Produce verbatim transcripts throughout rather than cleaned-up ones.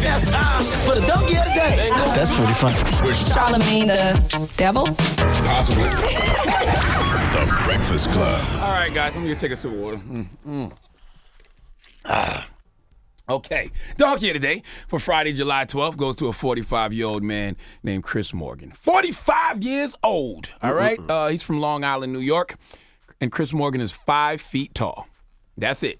now it's time for the donkey of the day. That's pretty funny. Charlamagne the devil? Possibly. The Breakfast Club. All right, guys, let me take a sip of water. Mm, mm. Ah. Okay, donkey of the day for Friday, July twelfth goes to a forty-five-year-old man named Chris Morgan. forty-five years old, all right? Uh, he's from Long Island, New York, and Chris Morgan is five feet tall. That's it.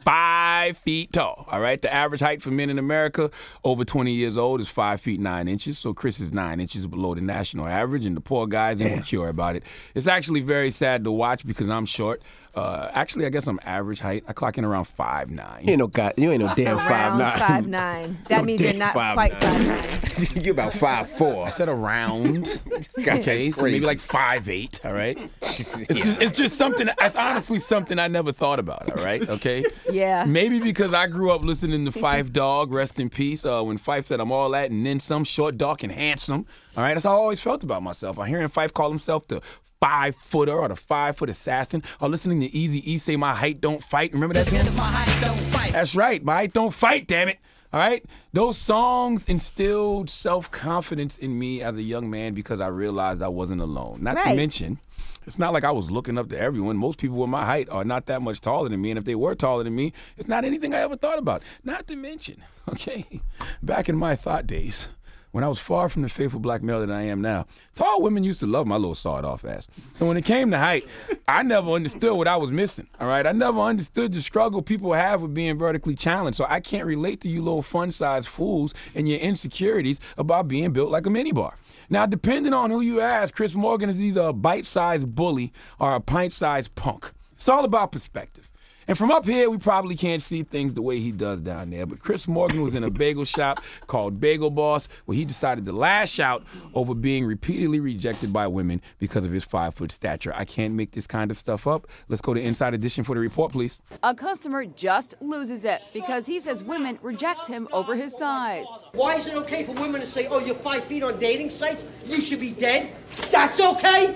Five feet tall, all right? The average height for men in America over twenty years old is five feet nine inches, so Chris is nine inches below the national average, and the poor guy's insecure about it. It's actually very sad to watch because I'm short. Uh, actually, I guess I'm average height. I clock in around five nine. You ain't no god, you ain't no damn five nine. five nine. That No means you're damn not five quite nine. five nine. You're about five four. I said around. guy's Okay, so maybe crazy. like five eight. All right. It's just, it's just something. It's honestly something I never thought about. All right. Okay. Yeah. Maybe because I grew up listening to Phife Dawg, rest in peace. Uh, when Phife said, "I'm all that and then some, short, dark, and handsome." All right. That's how I always felt about myself. I'm hearing Phife call himself the five footer or the five foot assassin, or listening to Eazy-E say, "My height don't fight." Remember that? Because my height don't fight. That's right. My height don't fight, damn it. All right? Those songs instilled self-confidence in me as a young man because I realized I wasn't alone. Not to Right. mention, it's not like I was looking up to everyone. Most people with my height are not that much taller than me, and if they were taller than me, it's not anything I ever thought about. Not to mention, okay, back in my thought days, when I was far from the faithful black male that I am now, tall women used to love my little sawed-off ass. So when it came to height, I never understood what I was missing, all right? I never understood the struggle people have with being vertically challenged, so I can't relate to you little fun-sized fools and your insecurities about being built like a minibar. Now, depending on who you ask, Chris Morgan is either a bite-sized bully or a pint-sized punk. It's all about perspective. And from up here, we probably can't see things the way he does down there. But Chris Morgan was in a bagel shop called Bagel Boss, where he decided to lash out over being repeatedly rejected by women because of his five-foot stature. I can't make this kind of stuff up. Let's go to Inside Edition for the report, please. A customer just loses it because he says women reject him over his size. Why is it okay for women to say, oh, you're five feet on dating sites? You should be dead? That's okay?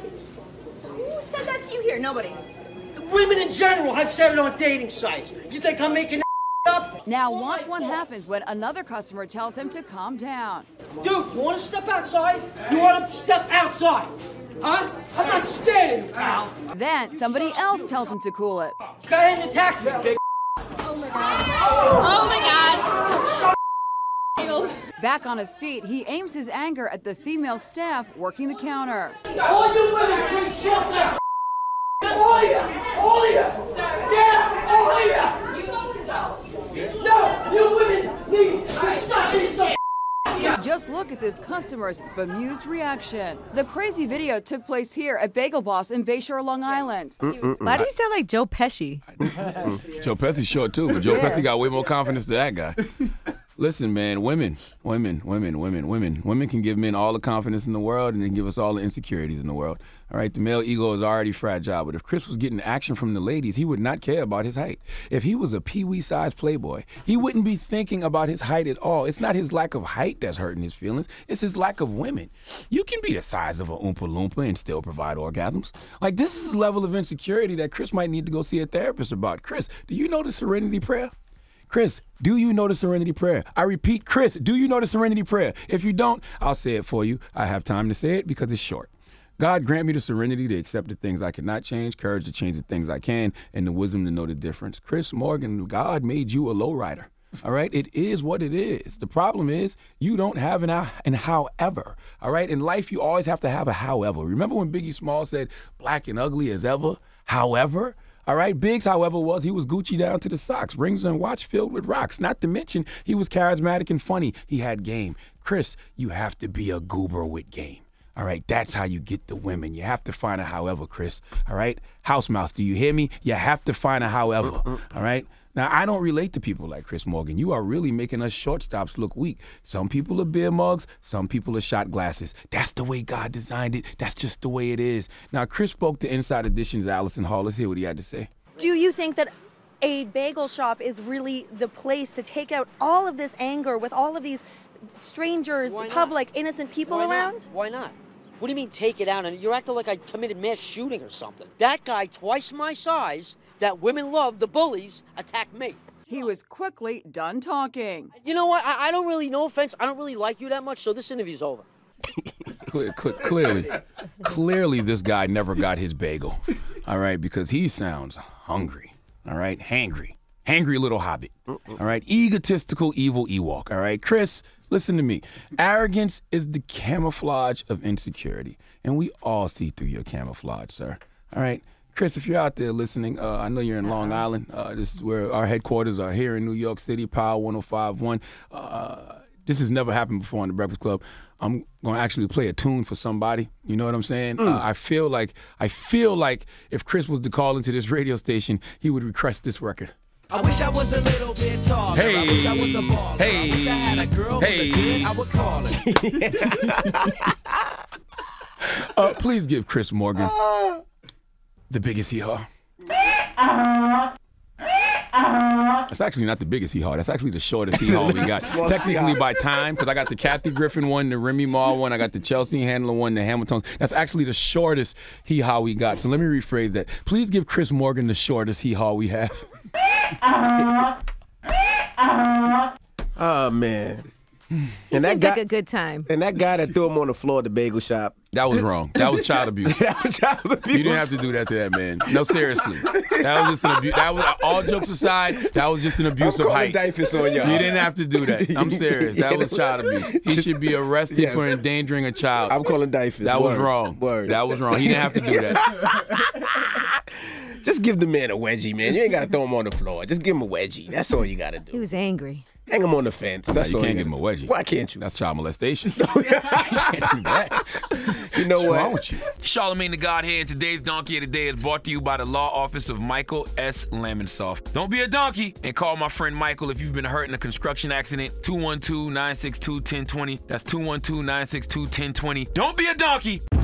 Who said that to you here? Nobody. Women in general have said it on dating sites. You think I'm making that up? Now watch what happens when another customer tells him to calm down. Dude, you want to step outside? You want to step outside? Huh? I'm not scared of you, pal. Then somebody else tells him to cool it. Go ahead and attack me, big. Oh my God. Back on his feet, he aims his anger at the female staff working the counter. All you women should shut that. All of you! All of you! Yeah! All of you! You need to go. No! You women need to stop being so. Just look at this customer's bemused reaction. The crazy video took place here at Bagel Boss in Bayshore, Long Island. Why does he sound like Joe Pesci? Joe Pesci's short, too, but Joe Yeah. Pesci got way more confidence than that guy. Listen, man, women, women, women, women, women. Women can give men all the confidence in the world and then give us all the insecurities in the world. All right, the male ego is already fragile, but if Chris was getting action from the ladies, he would not care about his height. If he was a pee-wee-sized playboy, he wouldn't be thinking about his height at all. It's not his lack of height that's hurting his feelings. It's his lack of women. You can be the size of a Oompa Loompa and still provide orgasms. Like, this is a level of insecurity that Chris might need to go see a therapist about. Chris, do you know the Serenity Prayer? Chris, do you know the Serenity Prayer? I repeat, Chris, do you know the Serenity Prayer? If you don't, I'll say it for you. I have time to say it because it's short. God grant me the serenity to accept the things I cannot change, courage to change the things I can, and the wisdom to know the difference. Chris Morgan, God made you a lowrider. All right? It is what it is. The problem is you don't have an, an however. All right? In life, you always have to have a however. Remember when Biggie Smalls said, black and ugly as ever, however? All right, Biggs, however, was he was Gucci down to the socks, rings and watch filled with rocks. Not to mention, he was charismatic and funny. He had game. Chris, you have to be a goober with game. All right, that's how you get the women. You have to find a however, Chris. All right, House Mouse, do you hear me? You have to find a however. All right. Now, I don't relate to people like Chris Morgan. You are really making us shortstops look weak. Some people are beer mugs. Some people are shot glasses. That's the way God designed it. That's just the way it is. Now, Chris spoke to Inside Edition's Allison Hall. Let's hear what he had to say. Do you think that a bagel shop is really the place to take out all of this anger with all of these strangers, public, innocent people Why not? around? Why not? What do you mean take it out? And you're acting like I committed mass shooting or something. That guy, twice my size, that women love, the bullies, attacked me. He was quickly done talking. You know what? I, I don't really, no offense, I don't really like you that much, so this interview's over. Cle- cle- clearly, clearly this guy never got his bagel, all right, because he sounds hungry, all right, hangry, hangry little hobbit, all right, egotistical evil Ewok, all right. Chris, listen to me. Arrogance is the camouflage of insecurity, and we all see through your camouflage, sir, all right. Chris, if you're out there listening, uh, I know you're in Long Island. Uh, this is where our headquarters are here in New York City, Power one oh five point one. Uh, this has never happened before on The Breakfast Club. I'm going to actually play a tune for somebody. You know what I'm saying? Mm. Uh, I feel like I feel like if Chris was to call into this radio station, he would request this record. I wish I was a little bit taller. Hey, I wish I was a baller. hey, I wish I had a girl hey. with a kid, I would call it. uh, please give Chris Morgan the biggest hee-haw. That's actually not the biggest hee-haw. That's actually the shortest hee-haw we got. Technically by time, because I got the Kathy Griffin one, the Remy Ma one, I got the Chelsea Handler one, the Hamiltons. That's actually the shortest hee-haw we got. So let me rephrase that. Please give Chris Morgan the shortest hee-haw we have. Oh, man. He And that seems guy, like a good time. and that guy that threw him on the floor at the bagel shop. That was wrong. That was child abuse. That was child abuse. You didn't have to do that to that man. No, seriously. That was just an abuse. That was, all jokes aside, that was just an abuse I'm of height. calling Dyfus on y'all. You didn't have to do that. I'm serious. That was child abuse. He should be arrested Yes. for endangering a child. I'm calling Dyfus. That was Word. wrong. Word. That was wrong. He didn't have to do that. Just give the man a wedgie, man. You ain't got to throw him on the floor. Just give him a wedgie. That's all you got to He do. was angry. Hang him on the fence. Nah, That's you all can't you give him a gotta wedgie. do. Why can't you? That's child molestation. You can't do that. You know What's what? wrong with you? Charlamagne the God here, and today's Donkey of the Day is brought to you by the law office of Michael S. Lamonsoff. Don't be a donkey and call my friend Michael if you've been hurt in a construction accident. two one two, nine six two, one zero two zero. That's two one two, nine six two, one zero two zero. Don't be a donkey.